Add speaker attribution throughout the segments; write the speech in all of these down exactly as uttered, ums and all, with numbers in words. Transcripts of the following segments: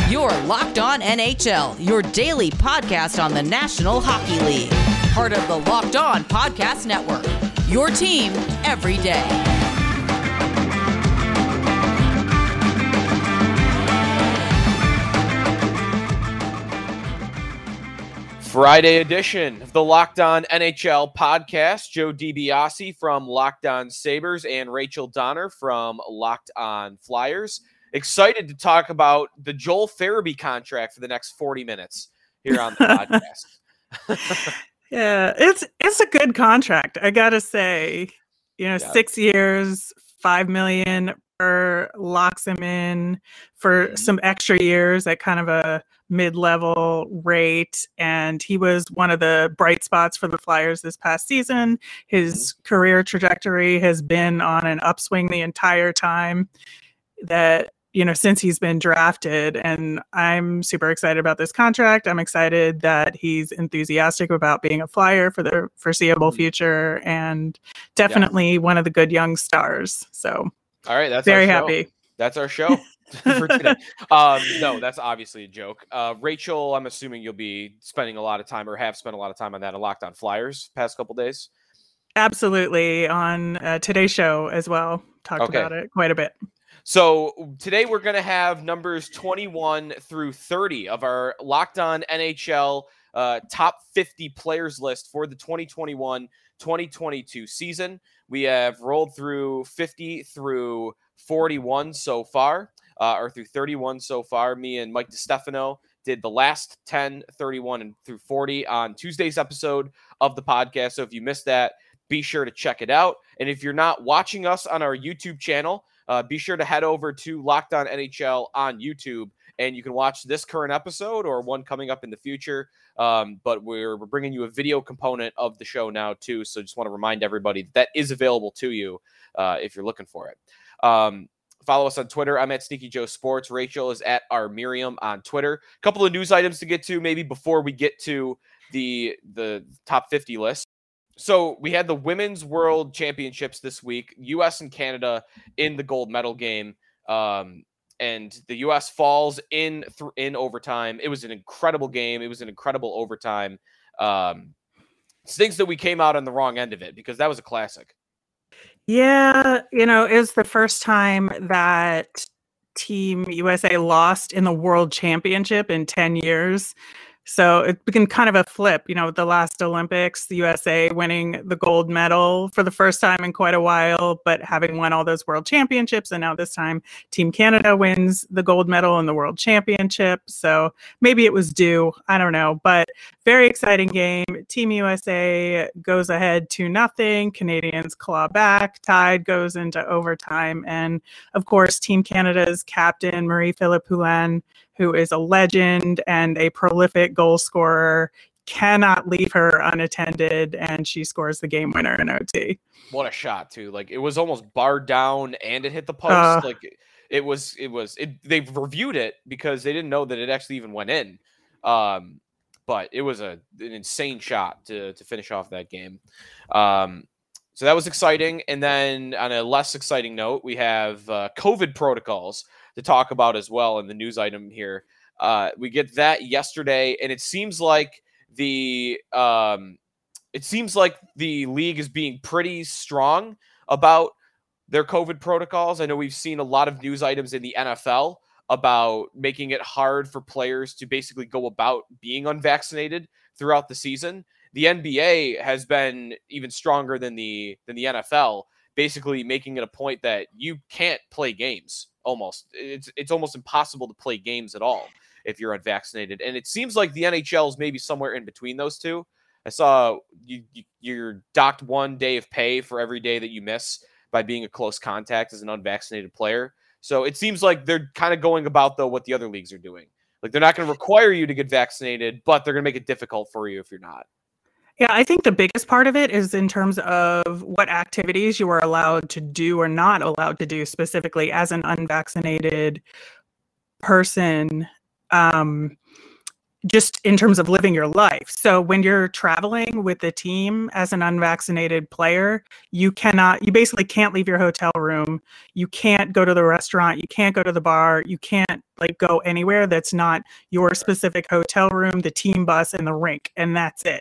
Speaker 1: You're Locked On N H L, your daily podcast on the National Hockey League. Part of the Locked On Podcast Network, your team every day.
Speaker 2: Friday edition of the Locked On N H L podcast. Joe DiBiase from Locked On Sabres and Rachel Donner from Locked On Flyers. Excited to talk about the Joel Farabee contract for the next forty minutes here on the podcast.
Speaker 3: Yeah, it's it's a good contract, I gotta say. You know, yeah. six years, five million per locks him in for mm-hmm. some extra years at kind of a mid-level rate, and he was one of the bright spots for the Flyers this past season. His mm-hmm. career trajectory has been on an upswing the entire time that you know, since he's been drafted, and I'm super excited about this contract. I'm excited that he's enthusiastic about being a Flyer for the foreseeable future, and definitely yeah. one of the good young stars. So,
Speaker 2: all right, that's
Speaker 3: very
Speaker 2: our show.
Speaker 3: happy.
Speaker 2: That's our show for today. Um, no, that's obviously a joke. Uh, Rachel, I'm assuming you'll be spending a lot of time, or have spent a lot of time on that on Locked On Flyers past couple days.
Speaker 3: Absolutely, on uh, today's show as well. Talked okay. about it quite a bit.
Speaker 2: So today we're going to have numbers twenty-one through thirty of our Locked On N H L uh, top fifty players list for the twenty twenty-one twenty twenty-two season. We have rolled through fifty through forty-one so far, uh, or through thirty-one so far. Me and Mike DiStefano did the last ten, thirty-one, and through forty on Tuesday's episode of the podcast. So if you missed that, be sure to check it out. And if you're not watching us on our YouTube channel, Uh, be sure to head over to Locked On N H L on YouTube, and you can watch this current episode or one coming up in the future. Um, but we're, we're bringing you a video component of the show now, too. So just want to remind everybody that, that is available to you uh, if you're looking for it. Um, follow us on Twitter. I'm at Sneaky Joe Sports. Rachel is at our Miriam on Twitter. A couple of news items to get to maybe before we get to the the top fifty list. So we had the Women's World Championships this week, U S and Canada in the gold medal game, um, and the U S falls in th- in overtime. It was an incredible game. It was an incredible overtime. Um, stinks that we came out on the wrong end of it because that was a classic.
Speaker 3: Yeah, you know, it was the first time that Team U S A lost in the World Championship in ten years. So it's been kind of a flip, you know, with the last Olympics, the U S A winning the gold medal for the first time in quite a while, but having won all those world championships. And now this time Team Canada wins the gold medal in the world championship. So maybe it was due. I don't know, but very exciting game. Team U S A goes ahead two nothing. Canadians claw back. Tied goes into overtime. And of course, Team Canada's captain, Marie-Philip Poulin, who is a legend and a prolific goal scorer, cannot leave her unattended, and she scores the game winner in O T.
Speaker 2: What a shot, too. Like, it was almost barred down and it hit the post. Uh, like, it was, it was, it, they've reviewed it because they didn't know that it actually even went in. Um, but it was a, an insane shot to, to finish off that game. Um, so that was exciting. And then on a less exciting note, we have uh, COVID protocols to talk about as well in the news item here. Uh, we get that yesterday, and it seems like the um, it seems like the league is being pretty strong about their COVID protocols. I know we've seen a lot of news items in the N F L about making it hard for players to basically go about being unvaccinated throughout the season. The N B A has been even stronger than the than the N F L, basically making it a point that you can't play games. Almost, it's it's almost impossible to play games at all if you're unvaccinated. And it seems like the N H L is maybe somewhere in between those two. I saw you, you you're docked one day of pay for every day that you miss by being a close contact as an unvaccinated player. So it seems like they're kind of going about though what the other leagues are doing. Like they're not going to require you to get vaccinated, but they're going to make it difficult for you if you're not.
Speaker 3: Yeah, I think the biggest part of it is in terms of what activities you are allowed to do or not allowed to do specifically as an unvaccinated person. Um, just in terms of living your life. So when you're traveling with the team as an unvaccinated player, you cannot, you basically can't leave your hotel room. You can't go to the restaurant. You can't go to the bar. You can't like go anywhere that's not your specific hotel room, the team bus, and the rink, and that's it.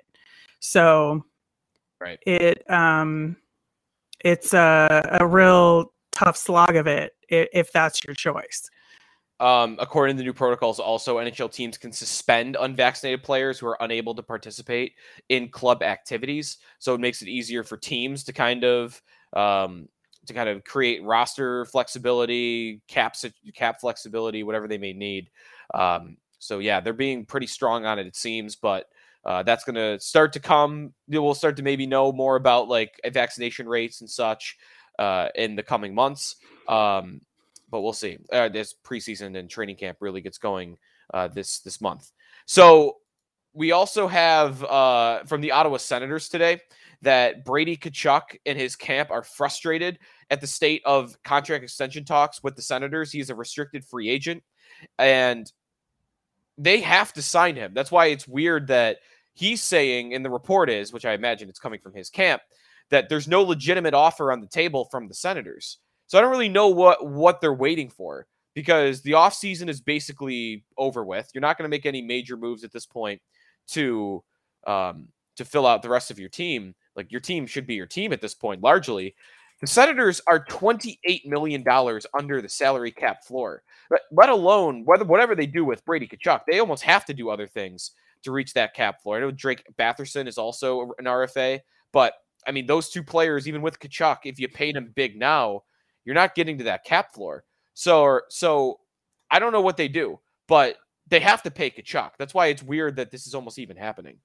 Speaker 3: So
Speaker 2: right.
Speaker 3: it um, it's a, a real tough slog of it if, if that's your choice.
Speaker 2: Um, according to the new protocols, also N H L teams can suspend unvaccinated players who are unable to participate in club activities. So it makes it easier for teams to kind of um, to kind of create roster flexibility, cap cap flexibility, whatever they may need. Um, so yeah, they're being pretty strong on it, it seems, but uh, that's going to start to come. We'll start to maybe know more about like vaccination rates and such uh, in the coming months. Um, But we'll see. Uh, this preseason and training camp really gets going uh, this this month. So we also have uh, from the Ottawa Senators today that Brady Tkachuk and his camp are frustrated at the state of contract extension talks with the Senators. He's a restricted free agent, and they have to sign him. That's why it's weird that he's saying, and the report is, which I imagine it's coming from his camp, that there's no legitimate offer on the table from the Senators. So I don't really know what, what they're waiting for because the offseason is basically over with. You're not going to make any major moves at this point to um, to fill out the rest of your team. Like your team should be your team at this point, largely. The Senators are twenty-eight million dollars under the salary cap floor. But let alone whether whatever they do with Brady Tkachuk, they almost have to do other things to reach that cap floor. I know Drake Batherson is also an R F A, but I mean, those two players, even with Tkachuk, if you paid him big now, you're not getting to that cap floor. So, so I don't know what they do, but they have to pay Tkachuk. That's why it's weird that this is almost even happening.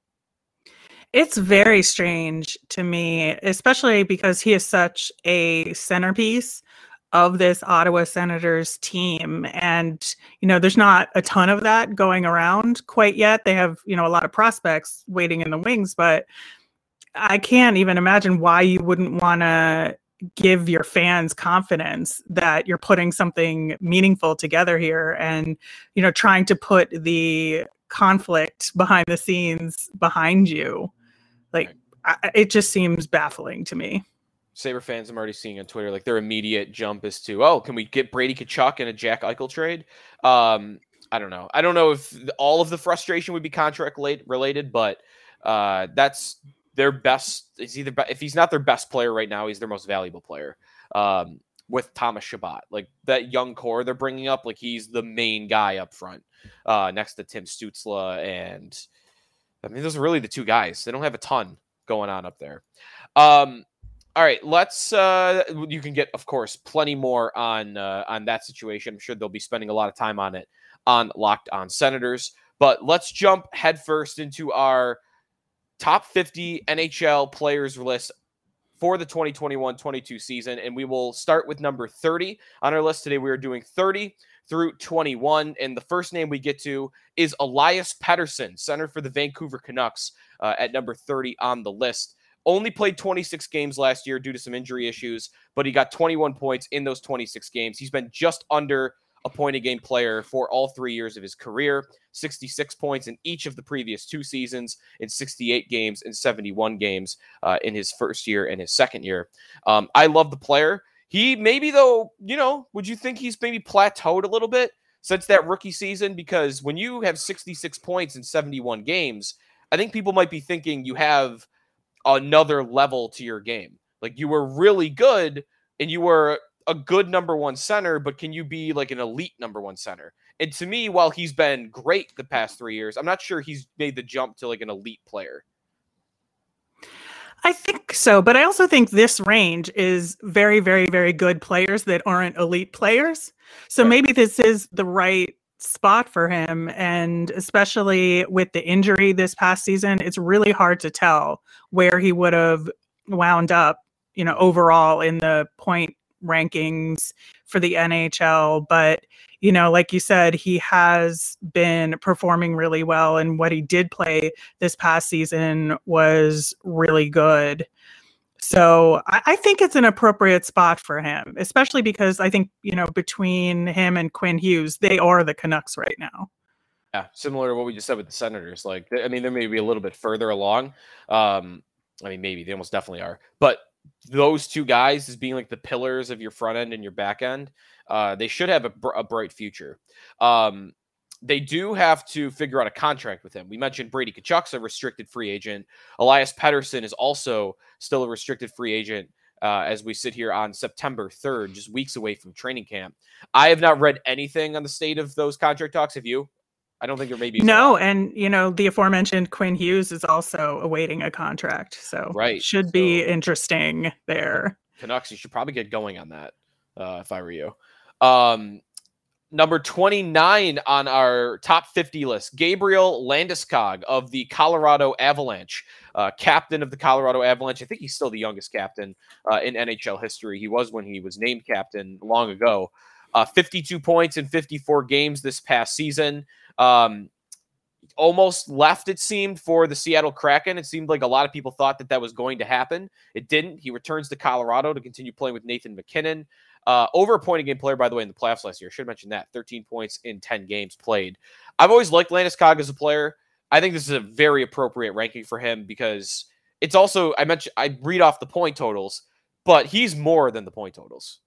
Speaker 3: It's very strange to me, especially because he is such a centerpiece of this Ottawa Senators team. And, you know, there's not a ton of that going around quite yet. They have, you know, a lot of prospects waiting in the wings, but I can't even imagine why you wouldn't want to give your fans confidence that you're putting something meaningful together here and, you know, trying to put the conflict behind the scenes behind you. Like, I, it just seems baffling to me.
Speaker 2: Sabre fans I'm already seeing on Twitter, like their immediate jump is to, oh, can we get Brady Tkachuk in a Jack Eichel trade? Um, I don't know. I don't know if all of the frustration would be contract related, but uh, that's their best. Is either if he's not their best player right now, he's their most valuable player. Um, with Thomas Chabot, like that young core they're bringing up, like he's the main guy up front, uh, next to Tim Stützle, and I mean those are really the two guys. They don't have a ton going on up there. Um, all right, let's. Uh, you can get, of course, plenty more on uh, on that situation. I'm sure they'll be spending a lot of time on it on Locked On Senators. But let's jump headfirst into our top fifty N H L players list for the twenty twenty-one twenty-two season. And we will start with number thirty on our list today. We are doing thirty through twenty-one. And the first name we get to is Elias Pettersson, center for the Vancouver Canucks, uh, at number thirty on the list. Only played twenty-six games last year due to some injury issues, but he got twenty-one points in those twenty-six games. He's been just under a point a game player for all three years of his career, sixty-six points in each of the previous two seasons, in sixty-eight games and seventy-one games uh, in his first year and his second year. Um, I love the player. He maybe, though, you know, would you think he's maybe plateaued a little bit since that rookie season? Because when you have sixty-six points in seventy-one games, I think people might be thinking you have another level to your game. Like you were really good and you were a good number one center, but can you be like an elite number one center? And to me, while he's been great the past three years, I'm not sure he's made the jump to like an elite player.
Speaker 3: I think so, but I also think this range is very, very, very good players that aren't elite players. So right. Maybe this is the right spot for him, and especially with the injury this past season, it's really hard to tell where he would have wound up, you know, overall in the point rankings for the N H L. But, you know, like you said, he has been performing really well, and what he did play this past season was really good. So I, I think it's an appropriate spot for him, especially because I think, you know, between him and Quinn Hughes, they are the Canucks right now.
Speaker 2: Yeah, similar to what we just said with the Senators. Like, I mean, they may be a little bit further along. Um, I mean, maybe they almost definitely are. But those two guys as being like the pillars of your front end and your back end, uh, they should have a, br- a bright future. Um, they do have to figure out a contract with him. We mentioned Brady Tkachuk's a restricted free agent. Elias Pettersson is also still a restricted free agent. Uh, as we sit here on September third, just weeks away from training camp. I have not read anything on the state of those contract talks. Have you? I don't think there may be.
Speaker 3: No, and you know the aforementioned Quinn Hughes is also awaiting a contract, so
Speaker 2: right,
Speaker 3: should
Speaker 2: so,
Speaker 3: be interesting there.
Speaker 2: Canucks, you should probably get going on that uh, if I were you. Um, number twenty-nine on our top fifty list, Gabriel Landeskog of the Colorado Avalanche, uh, captain of the Colorado Avalanche. I think he's still the youngest captain uh, in N H L history. He was when he was named captain long ago. Uh, fifty-two points in fifty-four games this past season. Um, almost left, it seemed, for the Seattle Kraken. It seemed like a lot of people thought that that was going to happen. It didn't. He returns to Colorado to continue playing with Nathan MacKinnon. Uh, over a point a game player, by the way, in the playoffs last year. I should have mentioned that. thirteen points in ten games played. I've always liked Landeskog as a player. I think this is a very appropriate ranking for him because it's also, I mentioned, I read off the point totals, but he's more than the point totals.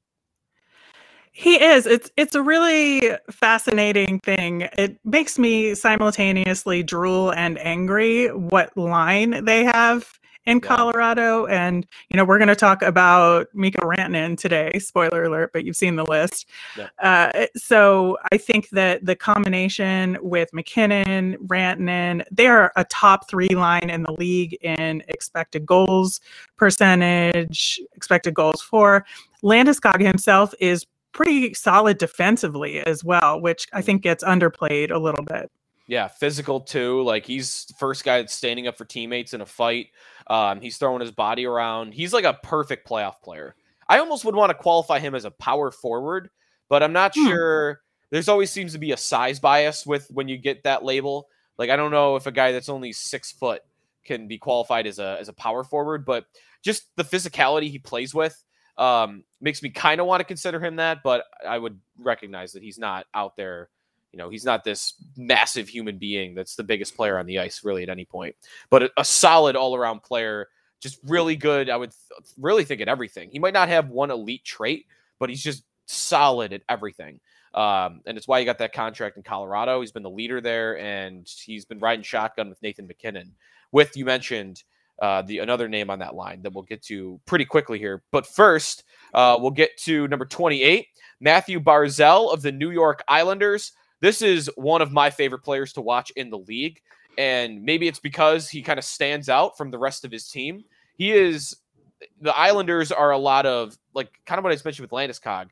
Speaker 3: He is. It's it's a really fascinating thing. It makes me simultaneously drool and angry what line they have in
Speaker 2: Yeah.
Speaker 3: Colorado. And, you know, we're going to talk about Mikko Rantanen today. Spoiler alert, but you've seen the list.
Speaker 2: Yeah.
Speaker 3: Uh, so I think that the combination with MacKinnon, Rantanen, they are a top three line in the league in expected goals percentage, expected goals for. Landeskog himself is pretty solid defensively as well, which I think gets underplayed a little bit.
Speaker 2: Yeah, physical too. Like he's the first guy that's standing up for teammates in a fight. Um, he's throwing his body around. He's like a perfect playoff player. I almost would want to qualify him as a power forward, but I'm not hmm. sure. There's always seems to be a size bias with when you get that label. Like I don't know if a guy that's only six foot can be qualified as a as a power forward, but just the physicality he plays with um, makes me kind of want to consider him that. But I would recognize that he's not out there. You know, he's not this massive human being that's the biggest player on the ice really at any point, but a, a solid all-around player, just really good. I would th- really think at everything. He might not have one elite trait, but he's just solid at everything. Um, and it's why he got that contract in Colorado. He's been the leader there, and he's been riding shotgun with Nathan MacKinnon. With, you mentioned uh, the another name on that line that we'll get to pretty quickly here. But first, uh, we'll get to number twenty-eight, Matthew Barzal of the New York Islanders. This is one of my favorite players to watch in the league, and maybe it's because he kind of stands out from the rest of his team. He is – the Islanders are a lot of – like kind of what I just mentioned with Landeskog,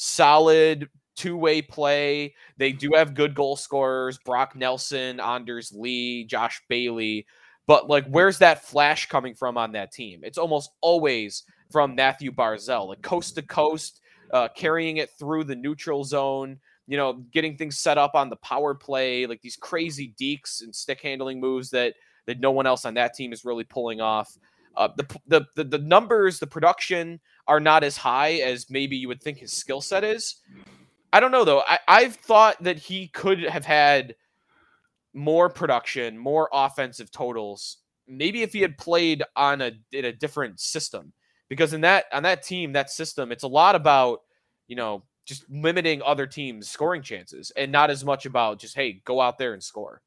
Speaker 2: solid two-way play. They do have good goal scorers, Brock Nelson, Anders Lee, Josh Bailey. But, like, where's that flash coming from on that team? It's almost always from Matthew Barzal, like coast-to-coast, uh, carrying it through the neutral zone, you know, getting things set up on the power play, like these crazy dekes and stick handling moves that that no one else on that team is really pulling off. Uh, the, the the the numbers, the production are not as high as maybe you would think his skill set is. I don't know though. I, I've thought that he could have had more production, more offensive totals. Maybe if he had played on a in a different system, because in that on that team, that system, it's a lot about, you know, just limiting other teams' scoring chances and not as much about just, hey, go out there and score.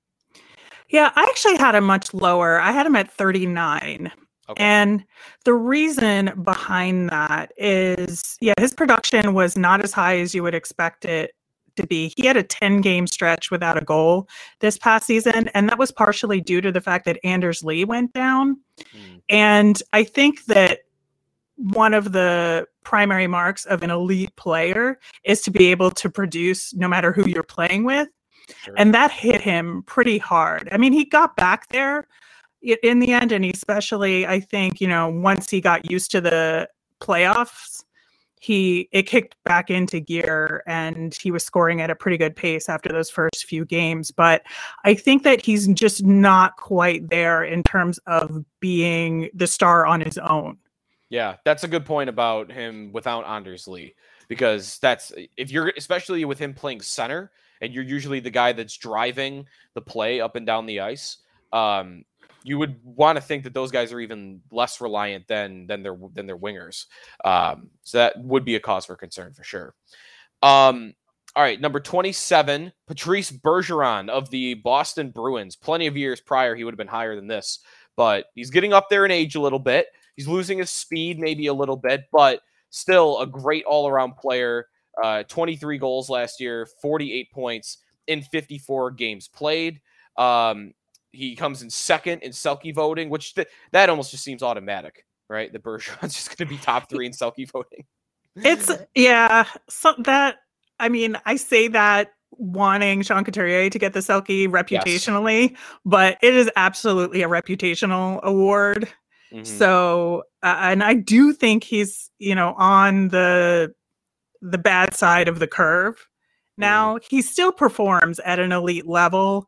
Speaker 3: Yeah, I actually had him much lower. I had him at thirty-nine. Okay. And the reason behind that is, yeah, his production was not as high as you would expect it to be. He had a ten-game stretch without a goal this past season, and that was partially due to the fact that Anders Lee went down. Mm. And I think that one of the primary marks of an elite player is to be able to produce no matter who you're playing with. Sure. And that hit him pretty hard. I mean, he got back there in the end, and especially, I think, you know, once he got used to the playoffs, he it kicked back into gear, and he was scoring at a pretty good pace after those first few games. But I think that he's just not quite there in terms of being the star on his own.
Speaker 2: Yeah, that's a good point about him without Anders Lee, because that's if you're especially with him playing center, and you're usually the guy that's driving the play up and down the ice, um, you would want to think that those guys are even less reliant than than their than their wingers. Um, so that would be a cause for concern for sure. Um, all right, number twenty-seven, Patrice Bergeron of the Boston Bruins. Plenty of years prior, he would have been higher than this, but he's getting up there in age a little bit. He's losing his speed maybe a little bit, but still a great all-around player. Uh, twenty-three goals last year, forty-eight points in fifty-four games played. Um, he comes in second in Selke voting, which th- that almost just seems automatic, right? The Bergeron's just going to be top three in Selke voting.
Speaker 3: It's yeah, so that I mean, I say that wanting Sean Couturier to get the Selke reputationally, yes. but it is absolutely a reputational award. Mm-hmm. So, uh, and I do think he's, you know, on the the bad side of the curve. Now, mm-hmm. he still performs at an elite level,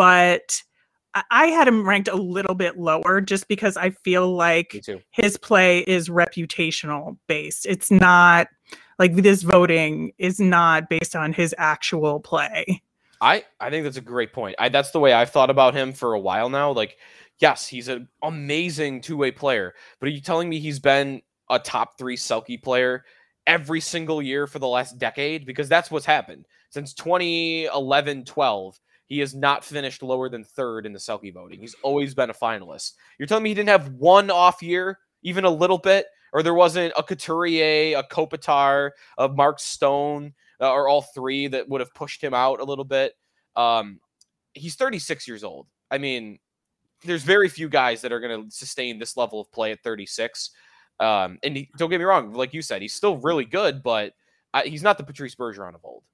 Speaker 3: but I had him ranked a little bit lower just because I feel like his play is reputational based. It's not like this voting is not based on his actual play.
Speaker 2: I, I think that's a great point. I, that's the way I've thought about him for a while now. Like, yes, he's an amazing two-way player, but are you telling me he's been a top three Selke player every single year for the last decade? Because that's what's happened. Since twenty eleven twelve, he has not finished lower than third in the Selke voting. He's always been a finalist. You're telling me he didn't have one off year, even a little bit? Or there wasn't a Couturier, a Kopitar, a Mark Stone, uh, or all three that would have pushed him out a little bit? Um, he's thirty-six years old. I mean, there's very few guys that are going to sustain this level of play at thirty-six. Um, and he, don't get me wrong, like you said, he's still really good, but I, he's not the Patrice Bergeron of old.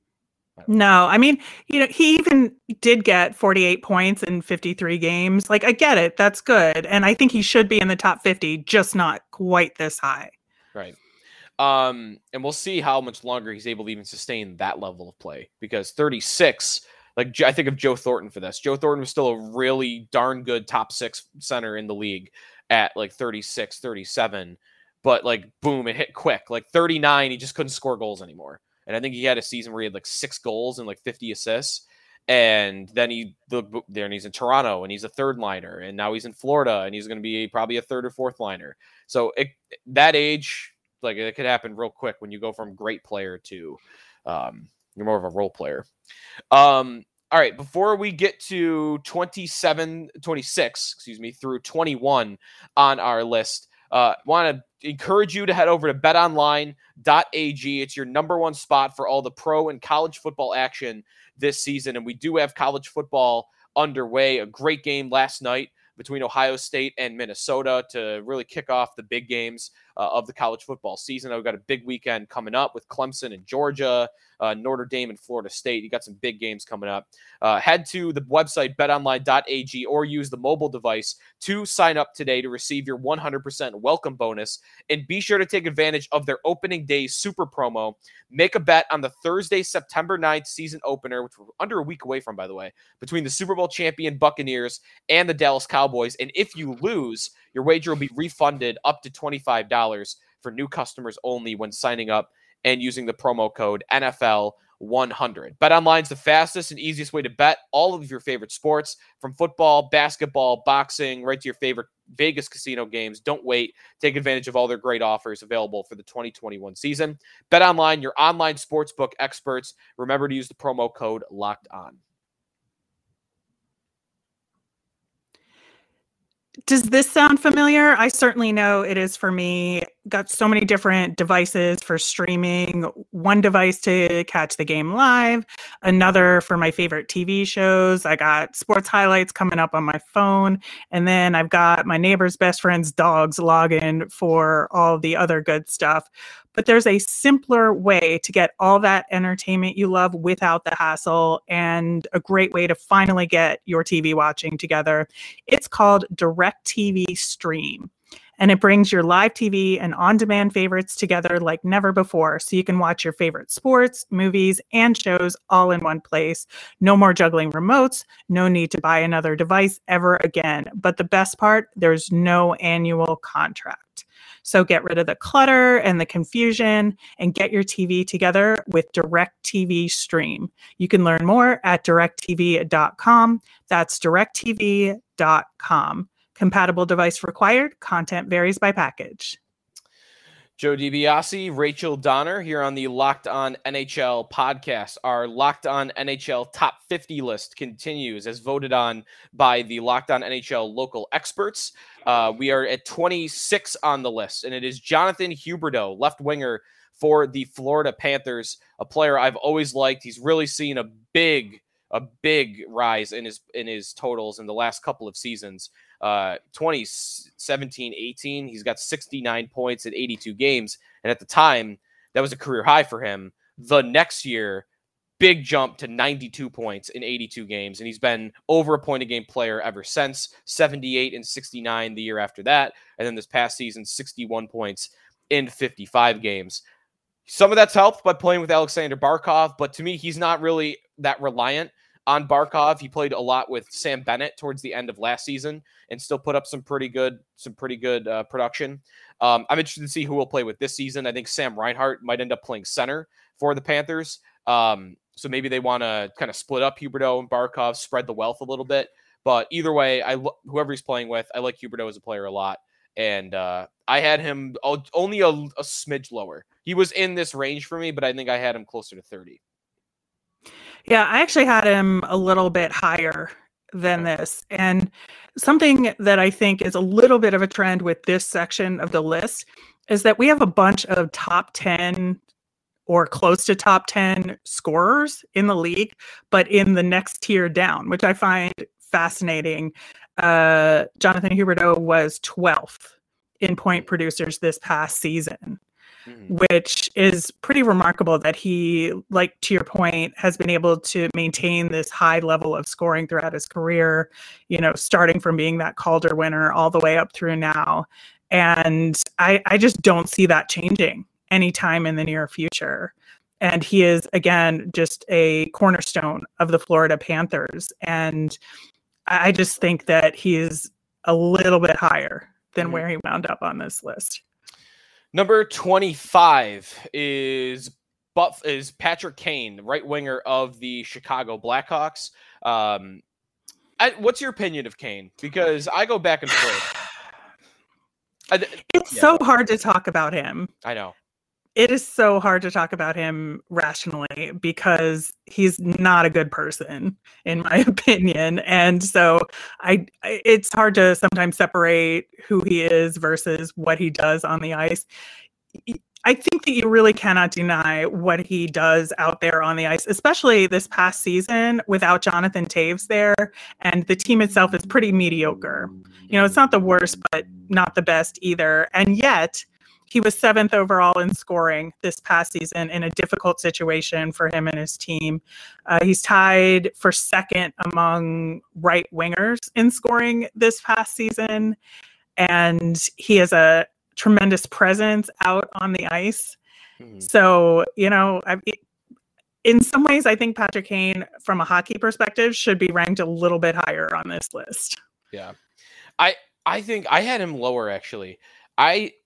Speaker 3: No, I mean, you know, he even did get forty-eight points in fifty-three games. Like, I get it. That's good. And I think he should be in the top fifty, just not quite this high.
Speaker 2: Right. Um, and we'll see how much longer he's able to even sustain that level of play, because thirty-six, like, I think of Joe Thornton for this. Joe Thornton was still a really darn good top six center in the league at like thirty-six, thirty-seven, but like, boom, it hit quick. Like thirty-nine, he just couldn't score goals anymore. And I think he had a season where he had like six goals and like fifty assists. And then he the there and he's in Toronto and he's a third liner, and now he's in Florida and he's going to be probably a third or fourth liner. So it, that age, like, it could happen real quick when you go from great player to um, you're more of a role player. Um, all right, before we get to twenty-seven, twenty-six, excuse me, through twenty-one on our list, uh, want to encourage you to head over to bet online dot a g. It's your number one spot for all the pro and college football action this season. And we do have college football underway. A great game last night between Ohio State and Minnesota to really kick off the big games uh, of the college football season. We've got a big weekend coming up with Clemson and Georgia, uh, Notre Dame and Florida State. You got some big games coming up. Uh, head to the website bet online dot a g or use the mobile device to sign up today to receive your one hundred percent welcome bonus. And be sure to take advantage of their opening day super promo. Make a bet on the Thursday, September ninth season opener, which we're under a week away from, by the way, between the Super Bowl champion Buccaneers and the Dallas Cowboys. And if you lose, your wager will be refunded up to twenty-five dollars for new customers only when signing up and using the promo code N F L one hundred. BetOnline is the fastest and easiest way to bet all of your favorite sports, from football, basketball, boxing, right to your favorite Vegas casino games. Don't wait. Take advantage of all their great offers available for the twenty twenty-one season. BetOnline, your online sportsbook experts. Remember to use the promo code Locked On.
Speaker 3: Does this sound familiar? I certainly know it is for me. Got so many different devices for streaming. One device to catch the game live, another for my favorite T V shows. I got sports highlights coming up on my phone. And then I've got my neighbor's best friend's dog's login for all the other good stuff. But there's a simpler way to get all that entertainment you love without the hassle, and a great way to finally get your T V watching together. It's called DirecTV Stream. And it brings your live T V and on-demand favorites together like never before, so you can watch your favorite sports, movies, and shows all in one place. No more juggling remotes, no need to buy another device ever again. But the best part, there's no annual contract. So get rid of the clutter and the confusion and get your T V together with DirecTV Stream. You can learn more at direct t v dot com. That's direct t v dot com. Compatible device required. Content varies by package.
Speaker 2: Joe DiBiase, Rachel Donner here on the Locked On N H L podcast. Our Locked On N H L Top fifty list continues as voted on by the Locked On N H L local experts. Uh, we are at twenty-six on the list, and it is Jonathan Huberdeau, left winger for the Florida Panthers, a player I've always liked. He's really seen a big, a big rise in his in his totals in the last couple of seasons. Uh, twenty seventeen eighteen, he's got sixty-nine points in eighty-two games. And at the time, that was a career high for him. The next year, big jump to ninety-two points in eighty-two games. And he's been over a point a game player ever since. seventy-eight and sixty-nine the year after that. And then this past season, sixty-one points in fifty-five games. Some of that's helped by playing with Alexander Barkov, but to me, he's not really that reliant on Barkov. He played a lot with Sam Bennett towards the end of last season and still put up some pretty good, some pretty good uh, production. Um, I'm interested to see who will play with this season. I think Sam Reinhart might end up playing center for the Panthers. Um, so maybe they want to kind of split up Huberdeau and Barkov, spread the wealth a little bit. But either way, I whoever he's playing with, I like Huberdeau as a player a lot. And uh, I had him only a, a smidge lower. He was in this range for me, but I think I had him closer to thirty.
Speaker 3: Yeah, I actually had him a little bit higher than this. And something that I think is a little bit of a trend with this section of the list is that we have a bunch of top ten or close to top ten scorers in the league, but in the next tier down, which I find fascinating. Uh, Jonathan Huberdeau was twelfth in point producers this past season. Mm-hmm. Which is pretty remarkable that he, like to your point, has been able to maintain this high level of scoring throughout his career, you know, starting from being that Calder winner all the way up through now. And I, I just don't see that changing anytime in the near future. And he is, again, just a cornerstone of the Florida Panthers. And I just think that he is a little bit higher than mm-hmm. where he wound up on this list.
Speaker 2: Number twenty-five is Buff is Patrick Kane, right winger of the Chicago Blackhawks. Um, I, what's your opinion of Kane? Because I go back and forth. I,
Speaker 3: it's yeah. so hard to talk about him.
Speaker 2: I know.
Speaker 3: It is so hard to talk about him rationally because he's not a good person, in my opinion. And so I, it's hard to sometimes separate who he is versus what he does on the ice. I think that you really cannot deny what he does out there on the ice, especially this past season without Jonathan Toews there. And the team itself is pretty mediocre. You know, it's not the worst, but not the best either. And yet, he was seventh overall in scoring this past season in a difficult situation for him and his team. Uh, he's tied for second among right wingers in scoring this past season. And he has a tremendous presence out on the ice. Mm-hmm. So, you know, I, in some ways, I think Patrick Kane, from a hockey perspective, should be ranked a little bit higher on this list.
Speaker 2: Yeah. I, I think I had him lower, actually. I...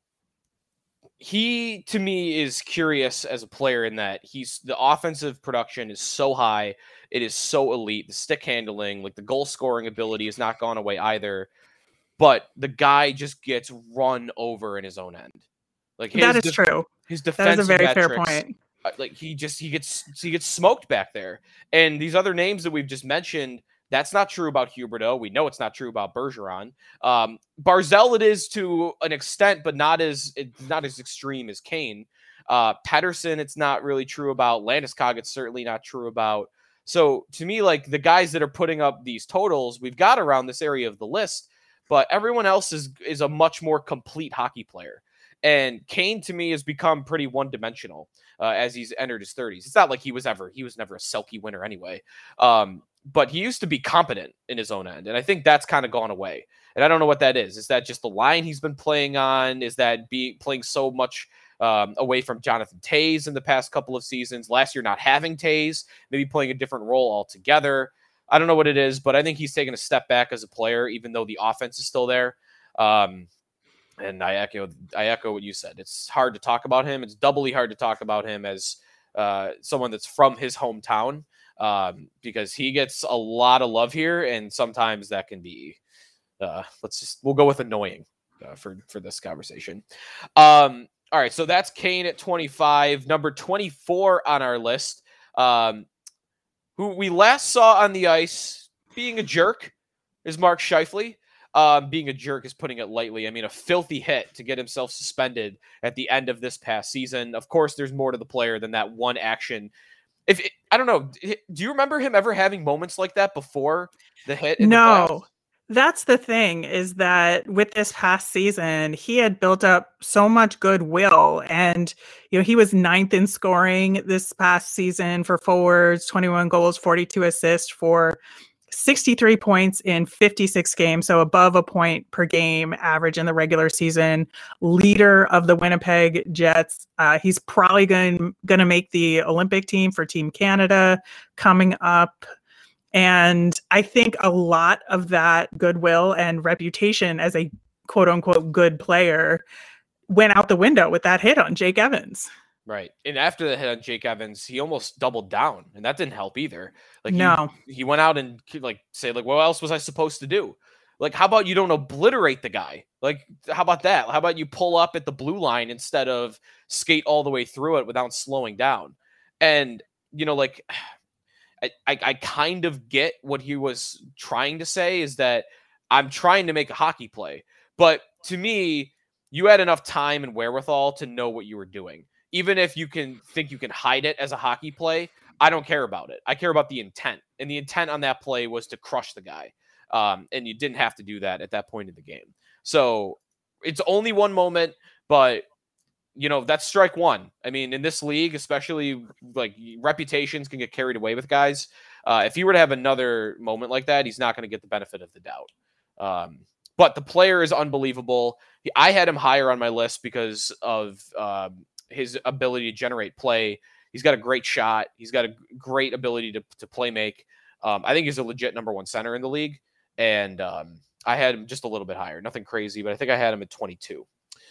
Speaker 2: He, to me, is curious as a player in that he's the offensive production is so high. It is so elite. The stick handling, like the goal scoring ability has not gone away either. But the guy just gets run over in his own end. Like his
Speaker 3: that is
Speaker 2: def-
Speaker 3: true.
Speaker 2: His defensive
Speaker 3: that is a very
Speaker 2: metrics,
Speaker 3: fair point.
Speaker 2: Like he just he gets he gets smoked back there. And these other names that we've just mentioned, that's not true about Huberdeau. We know it's not true about Bergeron. Um, Barzal it is to an extent, but not as it's not as extreme as Kane. Uh, Pettersson, it's not really true about. Landeskog, it's certainly not true about. So to me, like the guys that are putting up these totals, we've got around this area of the list, but everyone else is is a much more complete hockey player. And Kane, to me, has become pretty one-dimensional uh, as he's entered his thirties. It's not like he was ever he was never a Selke winner anyway. Um, But he used to be competent in his own end. And I think that's kind of gone away. And I don't know what that is. Is that just the line he's been playing on? Is that being playing so much um, away from Jonathan Toews in the past couple of seasons? Last year, not having Toews, maybe playing a different role altogether. I don't know what it is, but I think he's taken a step back as a player, even though the offense is still there. Um, And I echo, I echo what you said. It's hard to talk about him. It's doubly hard to talk about him as uh, someone that's from his hometown, um, because he gets a lot of love here, and sometimes that can be, uh, let's just, we'll go with annoying uh, for for this conversation. Um, all right, so that's Kane at twenty-five. Number twenty-four on our list, um, who we last saw on the ice being a jerk, is Mark Scheifele. Um, being a jerk is putting it lightly. I mean, a filthy hit to get himself suspended at the end of this past season. Of course, there's more to the player than that one action. If it, I don't know, do you remember him ever having moments like that before the hit? In
Speaker 3: no,
Speaker 2: the
Speaker 3: that's the thing, is that with this past season, he had built up so much goodwill, and you know he was ninth in scoring this past season for forwards, twenty-one goals, forty-two assists for sixty-three points in fifty-six games, so above a point per game average in the regular season. Leader of the Winnipeg Jets. Uh, he's probably going going to make the Olympic team for Team Canada coming up. And I think a lot of that goodwill and reputation as a quote unquote good player went out the window with that hit on Jake Evans.
Speaker 2: Right. And after the hit on Jake Evans, he almost doubled down, and that didn't help either. Like,
Speaker 3: no,
Speaker 2: he, he went out and like say like, what else was I supposed to do? Like, how about you don't obliterate the guy? Like, how about that? How about you pull up at the blue line instead of skate all the way through it without slowing down? And, you know, like, I, I, I kind of get what he was trying to say, is that I'm trying to make a hockey play. But to me, you had enough time and wherewithal to know what you were doing. Even if you can think you can hide it as a hockey play, I don't care about it. I care about the intent. And the intent on that play was to crush the guy. Um, and you didn't have to do that at that point in the game. So it's only one moment, but, you know, that's strike one. I mean, in this league, especially, like, reputations can get carried away with guys. Uh, if he were to have another moment like that, he's not going to get the benefit of the doubt. Um, but the player is unbelievable. He, I had him higher on my list because of um, his ability to generate play. He's got a great shot. He's got a great ability to, to play make. Um, I think he's a legit number one center in the league. And um, I had him just a little bit higher. Nothing crazy, but I think I had him at twenty-two.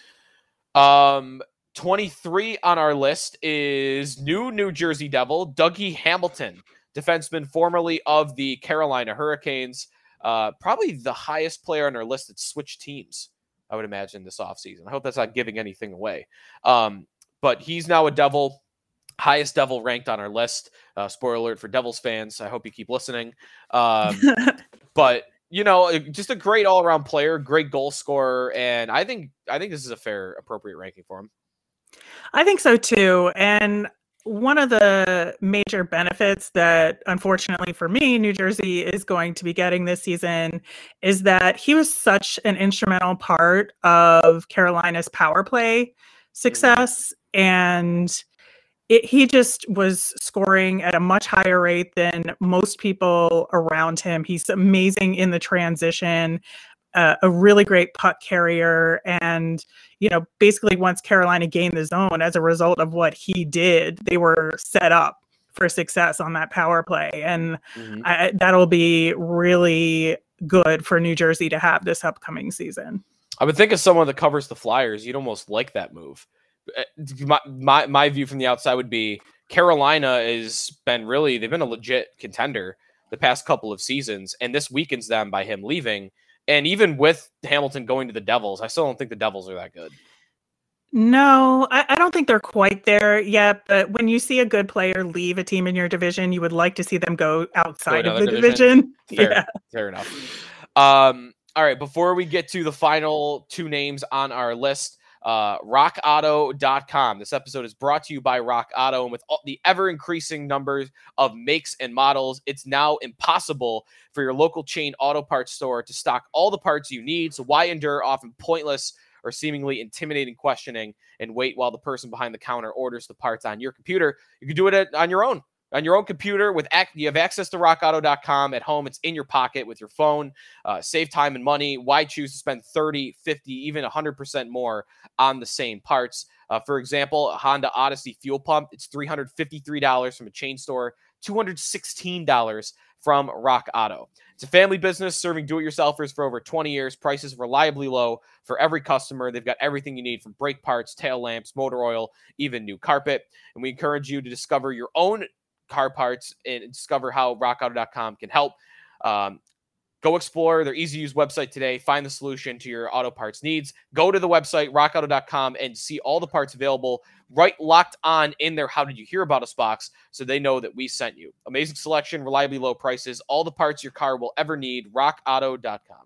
Speaker 2: Um, twenty-three on our list is new New Jersey Devil, Dougie Hamilton, defenseman formerly of the Carolina Hurricanes. Uh, probably the highest player on our list that switched teams, I would imagine, this offseason. I hope that's not giving anything away. Um, but he's now a Devil, highest Devil ranked on our list. Uh, spoiler alert for Devils fans. I hope you keep listening. Um, but, you know, just a great all-around player, great goal scorer, and I think I think this is a fair, appropriate ranking for him.
Speaker 3: I think so too. And one of the major benefits that, unfortunately for me, New Jersey is going to be getting this season is that he was such an instrumental part of Carolina's power play success. And it, he just was scoring at a much higher rate than most people around him. He's amazing in the transition, uh, a really great puck carrier. And, you know, basically once Carolina gained the zone as a result of what he did, they were set up for success on that power play. And mm-hmm. I, that'll be really good for New Jersey to have this upcoming season.
Speaker 2: I would think as someone that covers the Flyers, you'd almost like that move. My, my my view from the outside would be Carolina has been really, they've been a legit contender the past couple of seasons, and this weakens them by him leaving. And even with Hamilton going to the Devils, I still don't think the Devils are that good.
Speaker 3: No, I, I don't think they're quite there yet. But when you see a good player leave a team in your division, you would like to see them go outside go of the division. division.
Speaker 2: Fair,
Speaker 3: yeah,
Speaker 2: fair enough. Um, all right, before we get to the final two names on our list, Uh, rock auto dot com. This episode is brought to you by Rock Auto, and with all the ever-increasing numbers of makes and models, it's now impossible for your local chain auto parts store to stock all the parts you need, so why endure often pointless or seemingly intimidating questioning and wait while the person behind the counter orders the parts on your computer? You can do it on your own. On your own computer, with ac- you have access to rock auto dot com at home. It's in your pocket with your phone. Uh, save time and money. Why choose to spend thirty, fifty, even one hundred percent more on the same parts? Uh, for example, a Honda Odyssey fuel pump, it's three hundred fifty-three dollars from a chain store, two hundred sixteen dollars from Rock Auto. It's a family business serving do-it-yourselfers for over twenty years. Prices reliably low for every customer. They've got everything you need from brake parts, tail lamps, motor oil, even new carpet. And we encourage you to discover your own car parts and discover how rock auto dot com can help. Um, Go explore their easy-to-use website today. Find the solution to your auto parts needs. Go to the website, rock auto dot com, and see all the parts available right locked on in their How Did You Hear About Us box so they know that we sent you. Amazing selection, reliably low prices, all the parts your car will ever need, rock auto dot com.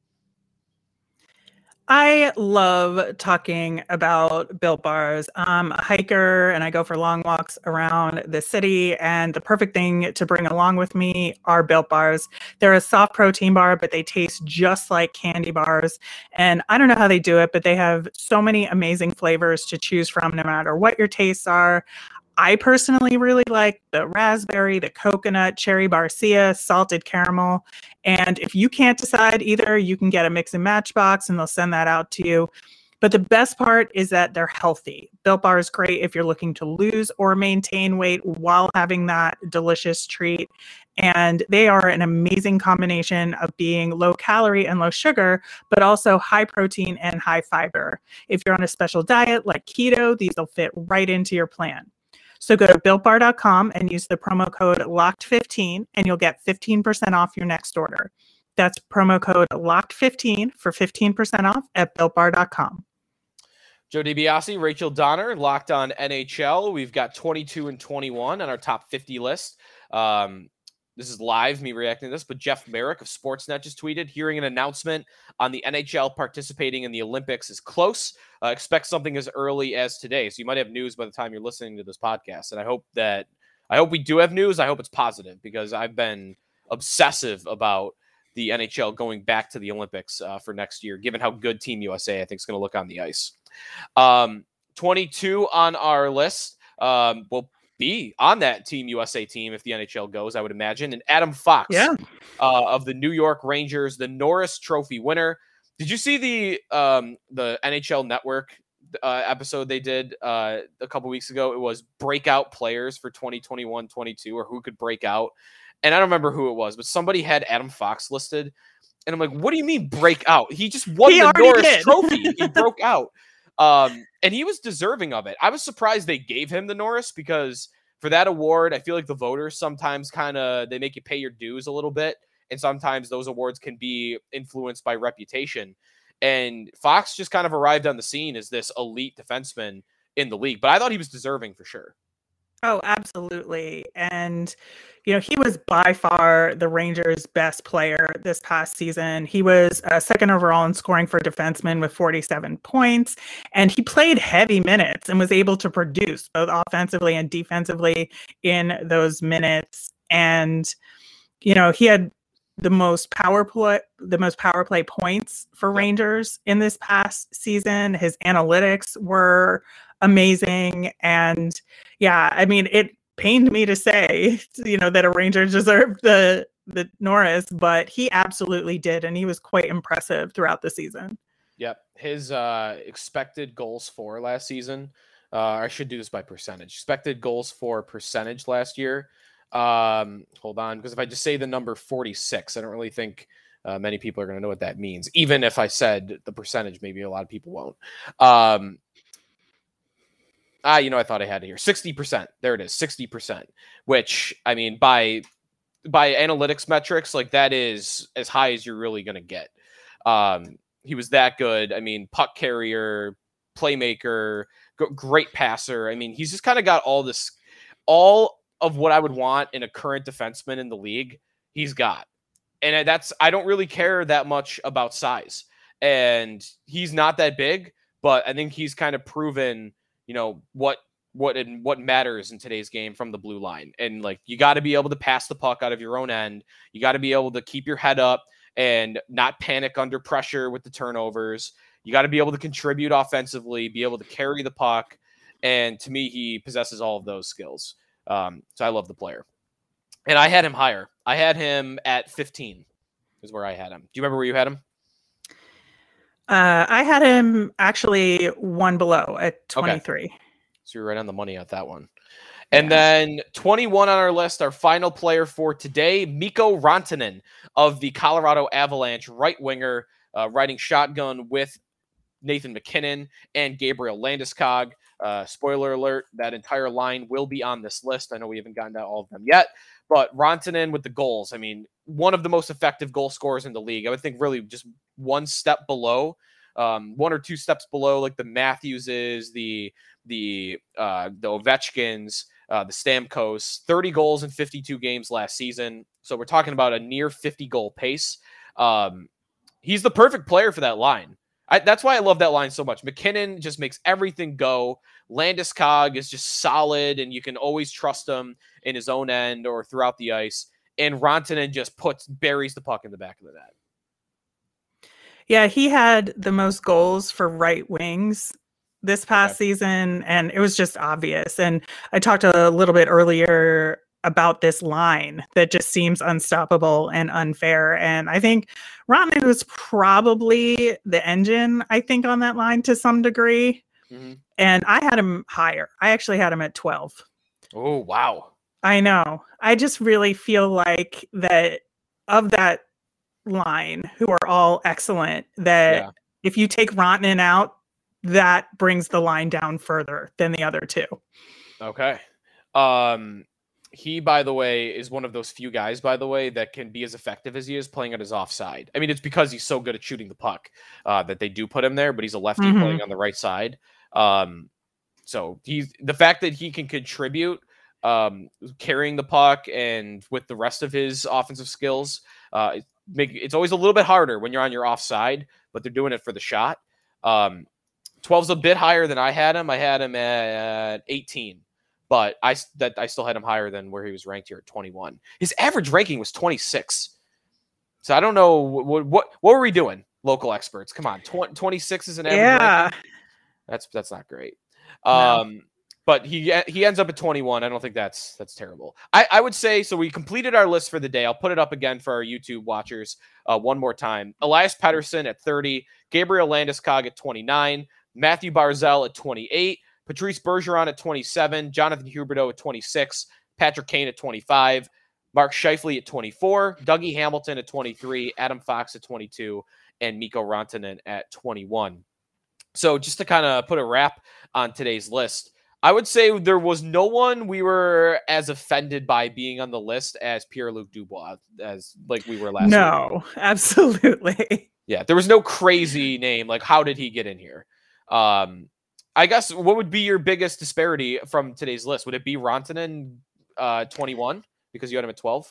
Speaker 3: I love talking about Built Bars. I'm a hiker and I go for long walks around the city, and the perfect thing to bring along with me are Built Bars. They're a soft protein bar, but they taste just like candy bars. And I don't know how they do it, but they have so many amazing flavors to choose from no matter what your tastes are. I personally really like the raspberry, the coconut, cherry barcia, salted caramel. And if you can't decide either, you can get a mix and match box and they'll send that out to you. But the best part is that they're healthy. Built Bar is great if you're looking to lose or maintain weight while having that delicious treat. And they are an amazing combination of being low calorie and low sugar, but also high protein and high fiber. If you're on a special diet like keto, these will fit right into your plan. So go to built bar dot com and use the promo code locked fifteen and you'll get fifteen percent off your next order. That's promo code locked fifteen for fifteen percent off at built bar dot com.
Speaker 2: Joe DiBiase, Rachel Donner, Locked On N H L. We've got twenty-two and twenty-one on our top fifty list. Um, this is live, me reacting to this, but Jeff Merrick of Sportsnet just tweeted, hearing an announcement on the N H L participating in the Olympics is close. Uh, expect something as early as today. So you might have news by the time you're listening to this podcast. And I hope that, I hope we do have news. I hope it's positive because I've been obsessive about the N H L going back to the Olympics uh, for next year, given how good Team U S A I think is going to look on the ice. Um, twenty-two on our list um, will be on that Team U S A team if the N H L goes, I would imagine. And Adam Fox
Speaker 3: yeah.
Speaker 2: uh, of the New York Rangers, the Norris Trophy winner. Did you see the um, the N H L Network uh, episode they did uh, a couple weeks ago? It was breakout players for twenty twenty-one twenty-two, or who could break out. And I don't remember who it was, but somebody had Adam Fox listed. And I'm like, what do you mean break out? He just won
Speaker 3: he
Speaker 2: the Norris
Speaker 3: did.
Speaker 2: Trophy. He broke out. Um, and he was deserving of it. I was surprised they gave him the Norris because for that award, I feel like the voters sometimes kind of, they make you pay your dues a little bit. And sometimes those awards can be influenced by reputation. And Fox just kind of arrived on the scene as this elite defenseman in the league. But I thought he was deserving for sure.
Speaker 3: Oh, absolutely. And, you know, he was by far the Rangers' best player this past season. He was uh, second overall in scoring for defensemen with forty-seven points. And he played heavy minutes and was able to produce both offensively and defensively in those minutes. And, you know, he had the most power play, the most power play points for Rangers in this past season. His analytics were amazing. And yeah, I mean, it pained me to say, you know, that a Ranger deserved the, the Norris, but he absolutely did. And he was quite impressive throughout the season.
Speaker 2: Yep. His uh, expected goals for last season, uh, I should do this by percentage. Expected goals for percentage last year. Um, hold on, because if I just say the number forty-six, I don't really think uh, many people are going to know what that means. Even if I said the percentage, maybe a lot of people won't. Um, ah, you know, I thought I had it here. sixty percent. There it is, sixty percent. Which, I mean, by by analytics metrics, like that is as high as you're really going to get. Um, he was that good. I mean, puck carrier, playmaker, g- great passer. I mean, he's just kind of got all this, all of what I would want in a current defenseman in the league, he's got. And that's, I don't really care that much about size. And he's not that big, but I think he's kind of proven, you know, what, what, and what matters in today's game from the blue line. And like, you got to be able to pass the puck out of your own end. You got to be able to keep your head up and not panic under pressure with the turnovers. You got to be able to contribute offensively, be able to carry the puck. And to me, he possesses all of those skills. Um, so I love the player. And I had him higher. I had him at fifteen is where I had him. Do you remember where you had him?
Speaker 3: Uh, I had him actually one below at twenty-three.
Speaker 2: Okay. So you're right on the money at that one. And
Speaker 3: Yeah.
Speaker 2: then twenty-one on our list, our final player for today, Mikko Rantanen of the Colorado Avalanche, right winger, uh, riding shotgun with Nathan MacKinnon and Gabriel Landeskog. Uh, spoiler alert, that entire line will be on this list. I know we haven't gotten to all of them yet, but Rantanen with the goals. I mean, one of the most effective goal scorers in the league. I would think really just one step below, um, one or two steps below, like the Matthewses, the the uh, the Ovechkins, uh, the Stamkos. thirty goals in fifty-two games last season. So we're talking about a near fifty goal pace. Um, he's the perfect player for that line. I, that's why I love that line so much. MacKinnon just makes everything go. Landeskog is just solid, and you can always trust him in his own end or throughout the ice. And Rantanen just puts buries the puck in the back of the net.
Speaker 3: Yeah, he had the most goals for right wings this past
Speaker 2: Okay.
Speaker 3: season, and it was just obvious. And I talked a little bit earlier about this line that just seems unstoppable and unfair. And I think Rantanen was probably the engine, I think, on that line to some degree.
Speaker 2: Mm-hmm.
Speaker 3: And I had him higher. I actually had him at twelve.
Speaker 2: Oh, wow.
Speaker 3: I know. I just really feel like that of that line, who are all excellent, that
Speaker 2: Yeah.
Speaker 3: if you take Rantanen out, that brings the line down further than the other two.
Speaker 2: Okay. Um, he, by the way, is one of those few guys, by the way, that can be as effective as he is playing at his offside. I mean, it's because he's so good at shooting the puck uh, that they do put him there, but he's a lefty
Speaker 3: Mhm.
Speaker 2: playing on the right side. Um, so he's the fact that he can contribute um, carrying the puck and with the rest of his offensive skills, uh, it make it's always a little bit harder when you're on your offside, but they're doing it for the shot. Um, twelve's a bit higher than I had him. I had him at eighteen. But I that I still had him higher than where he was ranked here at twenty-one. His average ranking was twenty-six. So I don't know what what what were we doing, local experts? Come on, twenty-six is an average
Speaker 3: Yeah.
Speaker 2: ranking. That's that's not great.
Speaker 3: No.
Speaker 2: Um, but he he ends up at twenty-one. I don't think that's that's terrible. I, I would say so. We completed our list for the day. I'll put it up again for our YouTube watchers uh, one more time. Elias Pettersson at thirty, Gabriel Landeskog at twenty-nine, Matthew Barzal at twenty-eight. Patrice Bergeron at twenty-seven, Jonathan Huberdeau at twenty-six, Patrick Kane at twenty-five, Mark Scheifele at twenty-four, Dougie Hamilton at twenty-three, Adam Fox at twenty-two, and Mikko Rantanen at twenty-one. So just to kind of put a wrap on today's list, I would say there was no one we were as offended by being on the list as Pierre-Luc Dubois, as like we were last
Speaker 3: No,
Speaker 2: week.
Speaker 3: absolutely.
Speaker 2: Yeah, there was no crazy name. Like, how did he get in here? Um, I guess what would be your biggest disparity from today's list? Would it be Rantanen uh, twenty-one because you had him at twelve?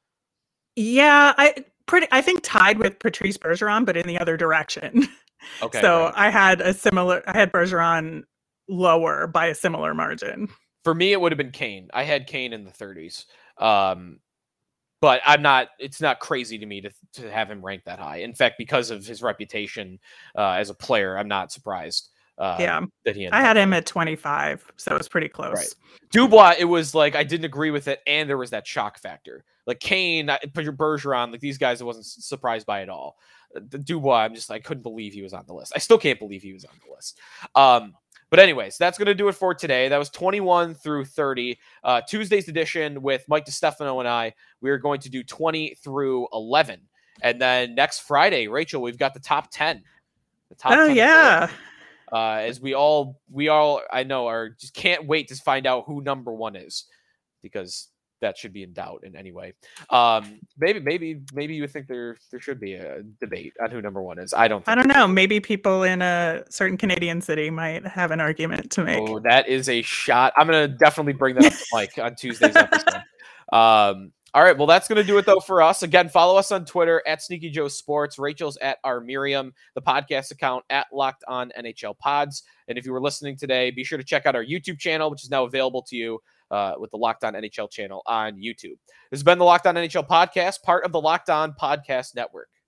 Speaker 3: Yeah, I pretty I think tied with Patrice Bergeron, but in the other direction.
Speaker 2: Okay.
Speaker 3: So
Speaker 2: right.
Speaker 3: I had a similar I had Bergeron lower by a similar margin.
Speaker 2: For me, it would have been Kane. I had Kane in the thirties. Um, but I'm not, it's not crazy to me to, to have him ranked that high. In fact, because of his reputation uh, as a player, I'm not surprised. Uh,
Speaker 3: Yeah.
Speaker 2: that he
Speaker 3: I had him at twenty-five, so it was pretty close.
Speaker 2: Right. Dubois, it was like I didn't agree with it, and there was that shock factor. Like Kane, Bergeron, like these guys, I wasn't surprised by at all. The Dubois, I'm just I couldn't believe he was on the list. I still can't believe he was on the list. Um, but anyways, that's going to do it for today. That was twenty-one through thirty. Uh, Tuesday's edition with Mike DiStefano and I, we are going to do twenty through eleven. And then next Friday, Rachel, we've got the top ten. The top
Speaker 3: Oh
Speaker 2: ten
Speaker 3: yeah.
Speaker 2: players. Uh, as we all, we all, I know, are just can't wait to find out who number one is, because that should be in doubt in any way. Um, maybe, maybe, maybe you would think there there should be a debate on who number one is. I don't. Think
Speaker 3: I don't know. Maybe people in a certain Canadian city might have an argument to make.
Speaker 2: Oh, that is a shot. I'm gonna definitely bring that up to Mike on Tuesday's episode. Um, all right, well, that's going to do it, though, for us. Again, follow us on Twitter, at Sneaky Joe Sports. Rachel's at our Miriam, the podcast account, at Locked On N H L Pods. And if you were listening today, be sure to check out our YouTube channel, which is now available to you uh, with the Locked On N H L channel on YouTube. This has been the Locked On N H L podcast, part of the Locked On Podcast Network.